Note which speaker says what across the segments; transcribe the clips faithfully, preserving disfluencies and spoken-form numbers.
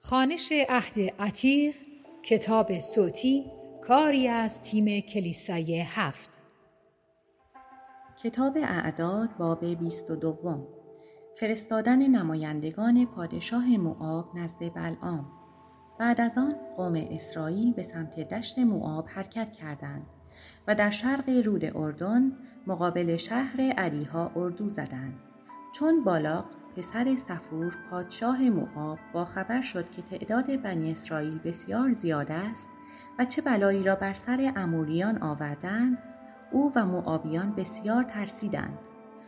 Speaker 1: خوانش عهد عتیق، کتاب صوتی، کاری از تیم کلیسای هفت.
Speaker 2: کتاب اعداد باب بیست و دوم. فرستادن نمایندگان پادشاه موآب نزد بلعام. بعد از آن قوم اسرائیل به سمت دشت موآب حرکت کردند و در شرق رود اردن مقابل شهر عریها اردو زدند. چون بالاق پسر صفور پادشاه موآب با خبر شد که تعداد بنی اسرائیل بسیار زیاد است و چه بلایی را بر سر اموریان آوردند، او و موآبیان بسیار ترسیدند.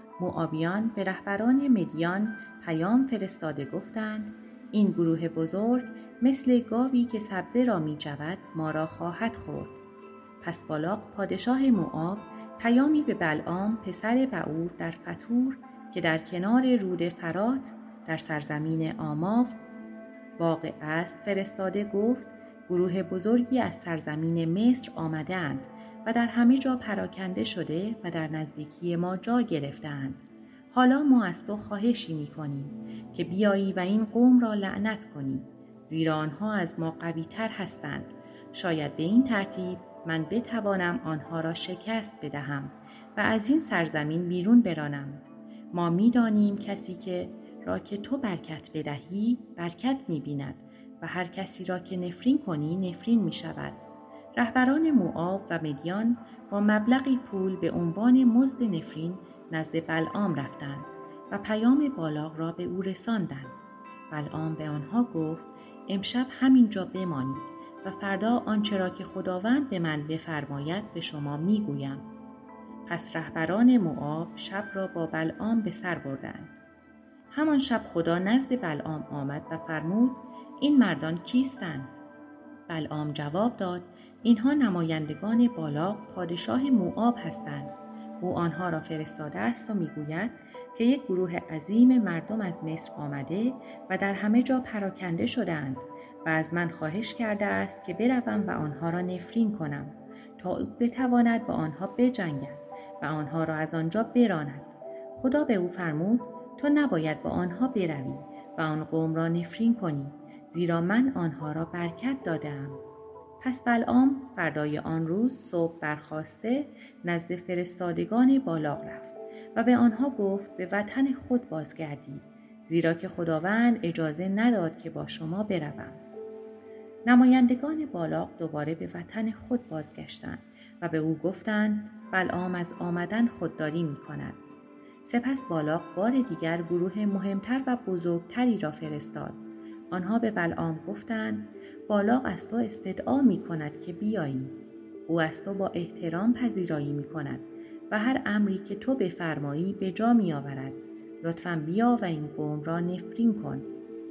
Speaker 2: موآبیان به رهبران مدیان پیام فرستاده گفتند: این گروه بزرگ مثل گاوی که سبزه را می جود ما را خواهد خورد. پس بالاق پادشاه موآب پیامی به بلعام پسر بعور در فتور که در کنار رود فرات در سرزمین آماو واقع است فرستاده گفت: گروه بزرگی از سرزمین مصر آمده اند و در همه جا پراکنده شده و در نزدیکی ما جا گرفتند. حالا ما از تو خواهشی می کنیم که بیایی و این قوم را لعنت کنی، زیرا آنها از ما قوی تر هستند. شاید به این ترتیب من بتوانم آنها را شکست بدهم و از این سرزمین بیرون برانم. ما می دانیم کسی که را که تو برکت بدهی برکت می بیند و هر کسی را که نفرین کنی نفرین می شود. رهبران موآب و مدیان با مبلغی پول به عنوان مزد نفرین نزد بلعام رفتند و پیام بالاق را به او رساندند. بلعام به آنها گفت: امشب همینجا بمانید و فردا آنچه را که خداوند به من بفرماید به شما می گویم. پس رهبران موآب شب را با بلعام به سر بردند. همان شب خدا نزد بلعام آمد و فرمود: این مردان کیستند؟ بلعام جواب داد: اینها نمایندگان بالاق پادشاه موآب هستند. او آنها را فرستاده است و میگوید که یک گروه عظیم مردم از مصر آمده و در همه جا پراکنده شدند و از من خواهش کرده است که بروم و آنها را نفرین کنم تا او بتواند با آنها بجنگد و آنها را از آنجا براند. خدا به او فرمود: تو نباید با آنها بروی و آن قوم را نفرین کنی، زیرا من آنها را برکت دادم. پس بلعام فردای آن روز صبح برخاسته نزد فرستادگان بالاق رفت و به آنها گفت: به وطن خود بازگردید، زیرا که خداوند اجازه نداد که با شما بروم. نمایندگان بالاق دوباره به وطن خود بازگشتند و به او گفتند: بلعام از آمدن خودداری می کند. سپس بالاق بار دیگر گروه مهمتر و بزرگتری را فرستاد. آنها به بلعام گفتند: بالاق از تو استدعا می کند که بیایی. او از تو با احترام پذیرایی می کند و هر امری که تو بفرمایی به جا می آورد. لطفاً بیا و این قوم را نفرین کن.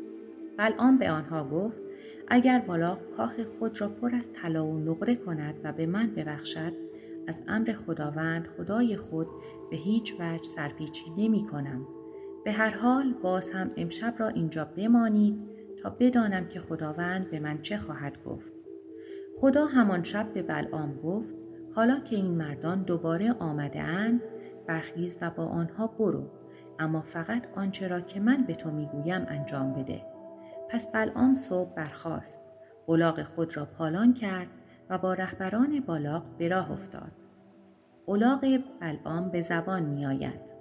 Speaker 2: بلعام به آنها گفت: اگر بالاق کاخ خود را پر از طلا و نقره کند و به من ببخشد، از امر خداوند خدای خود به هیچ وجه سرپیچی نمی کنم. به هر حال باز هم امشب را اینجا بمانید تا بدانم که خداوند به من چه خواهد گفت. خدا همان شب به بلعام گفت: حالا که این مردان دوباره آمده اند، برخیز و با آنها برو، اما فقط آنچه را که من به تو میگویم انجام بده. پس بلعام صبح برخاست، الاغ خود را پالان کرد و با رهبران بالاق به راه افتاد. الاغ بلعام به زبان می آید.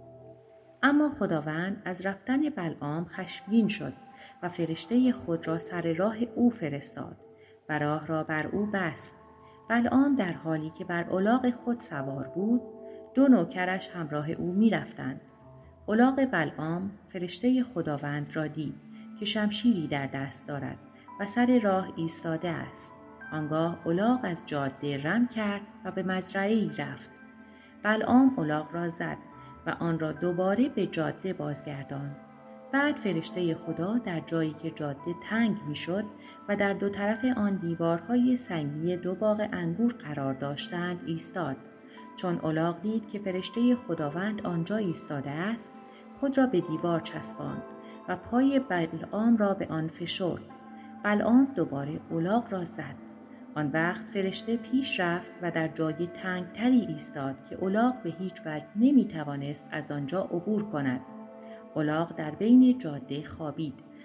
Speaker 2: اما خداوند از رفتن بلعام خشمگین شد و فرشته خود را سر راه او فرستاد و راه را بر او بست. بلعام در حالی که بر الاغ خود سوار بود، دو نوکرش همراه او می رفتند. الاغ بلعام فرشته خداوند را دید که شمشیری در دست دارد و سر راه ایستاده است. آنگاه الاغ از جاده رم کرد و به مزرعه‌ای رفت. بلعام الاغ را زد و آن را دوباره به جاده بازگرداند. بعد فرشته خدا در جایی که جاده تنگ میشد و در دو طرف آن دیوارهای سنگی دو باغ انگور قرار داشتند ایستاد. چون الاغ دید که فرشته خداوند آنجا ایستاده است، خود را به دیوار چسباند و پای بلعام را به آن فشرد. بلعام دوباره الاغ را زد. آن وقت فرشته پیش رفت و در جای تنگ تری ایستاد که الاغ به هیچ وجه نمی توانست از آنجا عبور کند. الاغ در بین جاده خوابید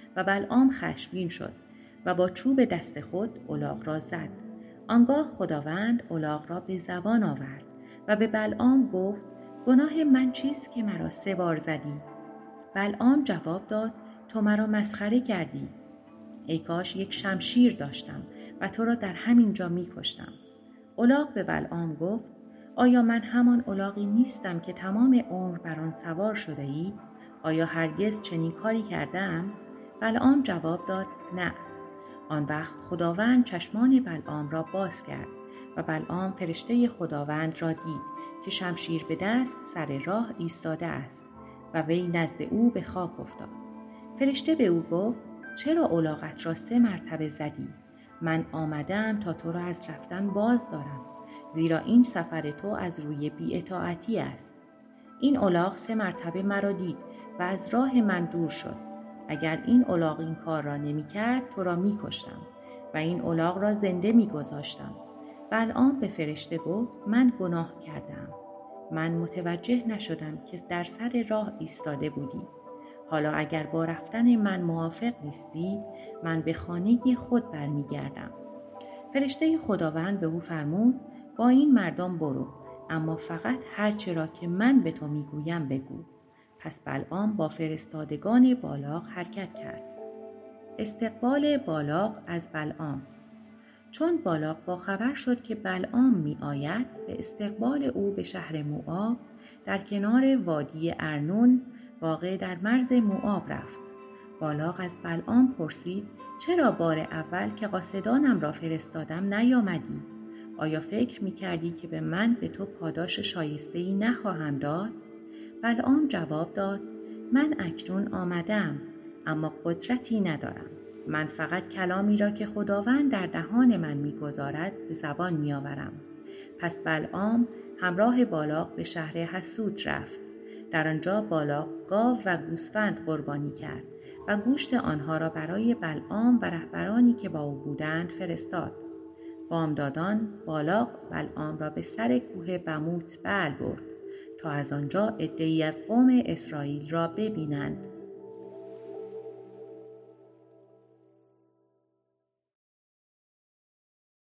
Speaker 2: و بلعام خشمگین شد و با چوب دست خود الاغ را زد. آنگاه خداوند الاغ را به زبان آورد و به بلعام گفت گناه من چیست که مرا سه بار زدی؟ بلعام جواب داد تو مرا مسخره کردی. ای کاش یک شمشیر داشتم و تو را در همین جا می کشتم. الاغ به بلعام گفت آیا من همان الاغی نیستم که تمام عمر بر آن سوار شده ای؟ آیا هرگز چنین کاری کردم؟ بلعام جواب داد نه. آن وقت خداوند چشمان بلعام را باز کرد و بلعام فرشته خداوند را دید که شمشیر به دست سر راه ایستاده است و وی نزد او به خاک افتاد. فرشته به او گفت چرا الاغت را سه مرتبه زدی؟ من آمدم تا تو را از رفتن باز دارم، زیرا این سفر تو از روی بی‌اطاعتی است. این الاغ سه مرتبه مرا دید و از راه من دور شد. اگر این الاغ این کار را نمی کرد تو را می کشتم و این الاغ را زنده می گذاشتم. بلعام به فرشته گفت من گناه کردم. من متوجه نشدم که در سر راه ایستاده بودی. حالا اگر با رفتن من موافق نیستی، من به خانه خود برمی گردم. فرشته خداوند به او فرمود با این مردم برو، اما فقط هر چه را که من به تو می گویم بگو. پس بلعام با فرستادگان بالاق حرکت کرد. استقبال بالاق از بلعام. چون بالاق با خبر شد که بلعام می آید، به استقبال او به شهر موآب در کنار وادی ارنون واقع در مرز موآب رفت. بالاق از بلعام پرسید چرا بار اول که قاصدانم را فرستادم نیامدی؟ آیا فکر می کردی که به من به تو پاداش شایسته‌ای نخواهم داد؟ بلعام جواب داد من اکنون آمدم، اما قدرتی ندارم. من فقط کلامی را که خداوند در دهان من می‌گذارد به زبان می‌آورم. پس بلعام همراه بالاق به شهر حسوت رفت. در آنجا بالاق گاو و گوسفند قربانی کرد و گوشت آنها را برای بلعام و رهبرانی که با او بودند فرستاد. بامدادان بالاق بلعام را به سر کوه بموت بعل برد تا از آنجا عده‌ای از قوم اسرائیل را ببینند